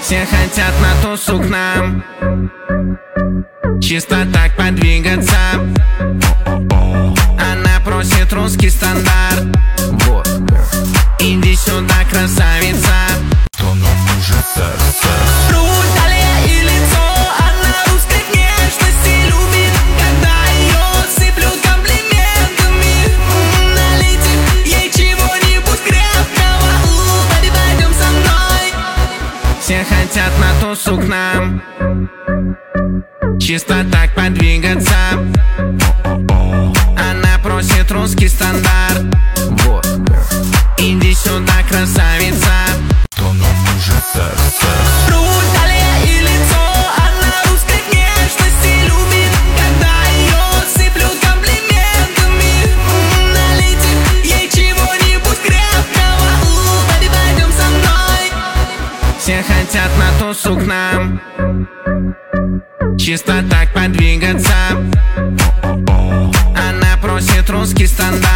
Все хотят на тусу к нам, чисто так подвигаться. Она просит русский стандарт. Вот. Иди сюда, красавица. Кто нам нужен, сэр? Руль, талия и лицо. Она русской внешности любит, когда ее сыплют комплиментами. Налейте ей чего-нибудь крепкого. Baby, пойдем со мной. Все хотят на тусу к нам, чисто так подвигаться. Она просит русский стандарт. Вот. Иди сюда, красавица. Кто нам нужен, сэр? Руль, талия и лицо. Она русской внешности любит, когда ее сыплют комплиментами. Налейте ей чего-нибудь крепкого. Baby, пойдем со мной. Все хотят на тусу к нам, чисто так подвигаться. Она просит русский стандарт.